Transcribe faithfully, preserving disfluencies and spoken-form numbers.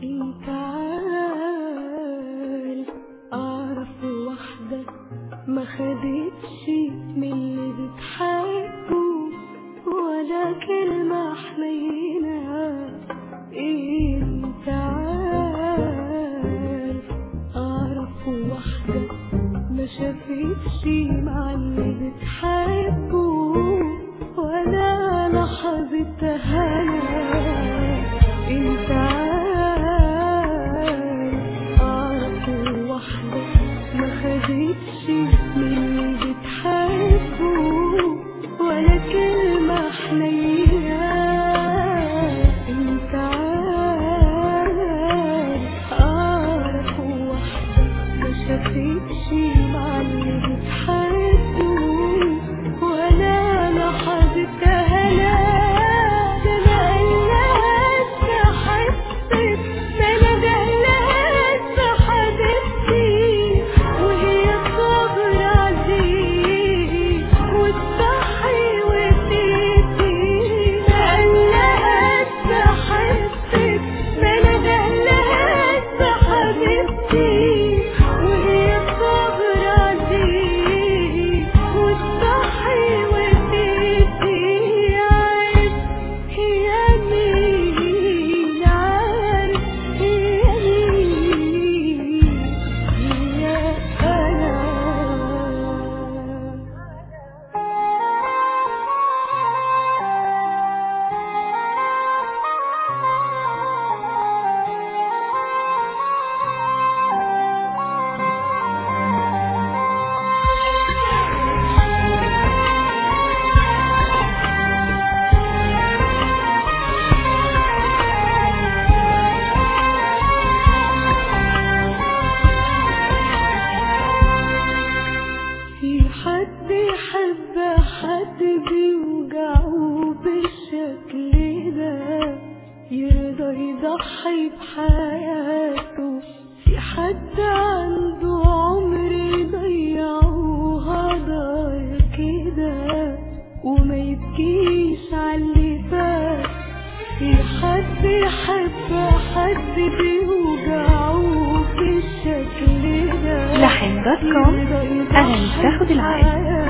انت عارف اعرف واحدة ما خدتش من اللي بتحبه ولا كلمة حنينة. انت عارف اعرف واحدة ما شافتش مع اللي بتحبه ولا لحظة هنا. انت عارف اعرف واحدة ما خدتش من اللي بتحبه ولا كلمة حنينة. انت عارف اعرف واحدة ما شافتش مع اللي بتحبه ولا لحظة هنا. حد يحب حد بيوجعه بالشكل ده يرضى يضحي بحياته. في حد عنده عمر يضيعه هدايا كده وما يبكيش عاللي فات. في حد يحب حد بيوجعه بالشكل ده. لحن دوت كوم أغاني تاخد العقل.